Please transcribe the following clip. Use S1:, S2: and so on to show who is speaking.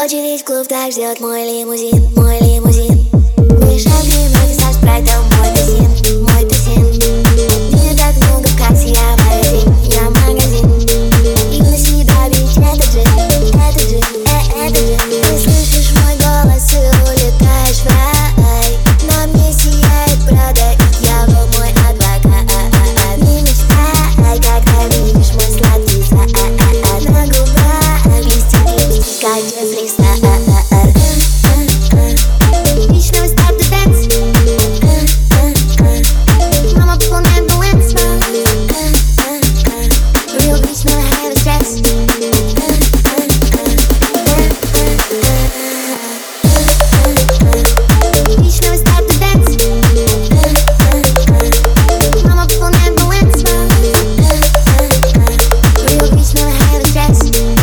S1: Очередь в клуб, так ждет мой лимузин, мой лимузин. Мешай гримы со спрайтом, мой песен, мой песен. Не так много в кассе, я магазин, я магазин. И на себя бить, это джин, это джин, это джин. Ты слышишь мой голос и улетаешь в рай. На мне сияет Прада, и дьявол мой адвокат. Не мечтай, когда видишь мой сладкий сад. На губах листики, как Джеффри Стар. Вечного старта дэнс. Мама пополняет баланс. Real bitch never have a stress. Вечного старта дэнс. Мама пополняет баланс. Real bitch never have a stress.